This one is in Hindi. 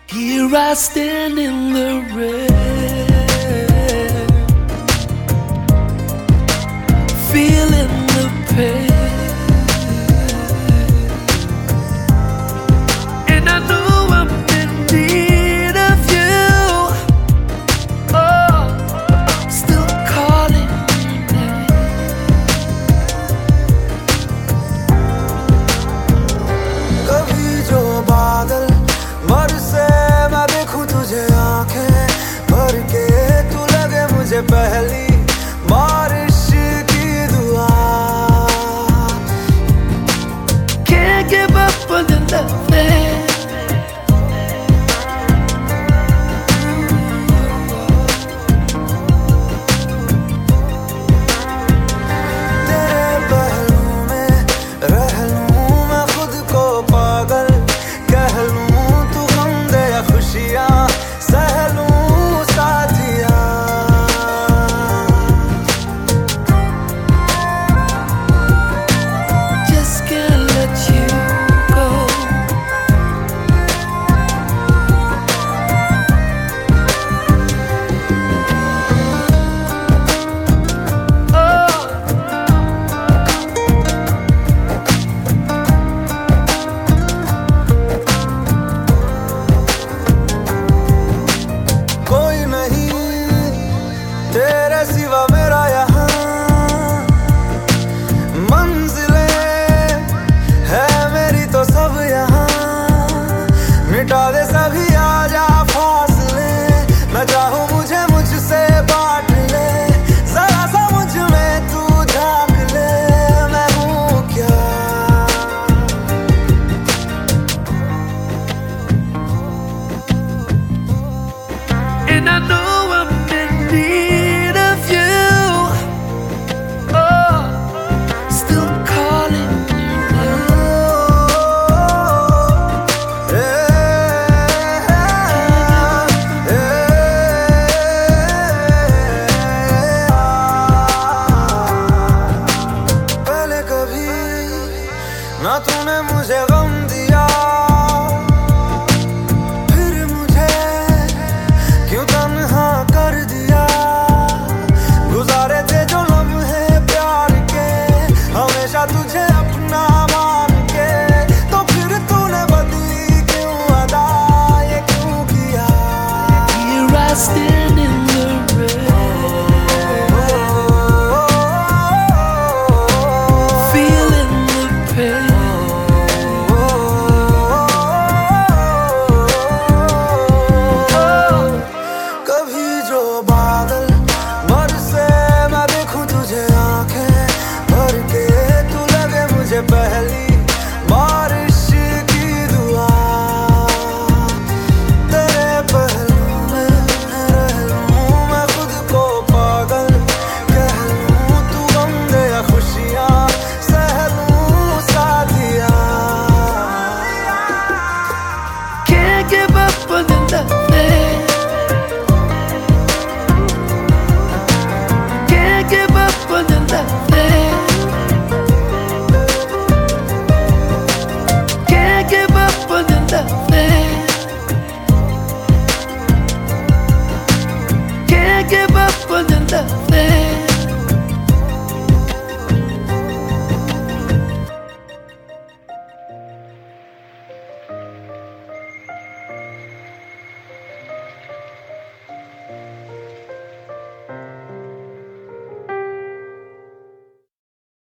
Here I stand in the rain, feeling the pain, and I know I'm in need of you. Oh, still calling your name. कभी जो बादल बरसे मैं देखूं तुझे आंखें भर के, तू लगे मुझे पहली बारिश की दुआ. Can't give up on the loving. तेरे पहलू में रह लूं मैं खुद को पागल कह लूं, तू गम दे या खुशियां सह लूं साथिया. Just can't let you go. Oh, कोई नहीं तेरे सिवा मेरा यहाँ, मंजिलें है मेरी तो सब यहाँ. मिटा दे सभी आजा फासले, मैं चाहूँ मुझे मुझसे बांट ले. जरा सा मुझ में तू झांक ले, मैं हूँ क्या. and I know I'm in need of you. Oh, still calling your पहले कभी ना तूने मुझे गम दिया, फिर मुझे क्यों तन्हा कर दिया. गुजारे थे जो लम्हे प्यार के, हमेशा तुझे अपना मान के, तो फिर तूने बदली क्यों अदा, ये क्यों किया. Here I stand in the rain, feeling the pain. Oh, कभी जो बादल बरसे मैं देखूं तुझे आंखें भर के, तू लगे मुझे पहली बारिश की दुआ. तेरे पहलू में रह लूं मैं खुद को पागल कह लूं, तू गम दे या खुशियां सह लूं साथिया. can't give up on the loving. Can't give up on the loving. Can't give up on the loving. Can't give up on the loving.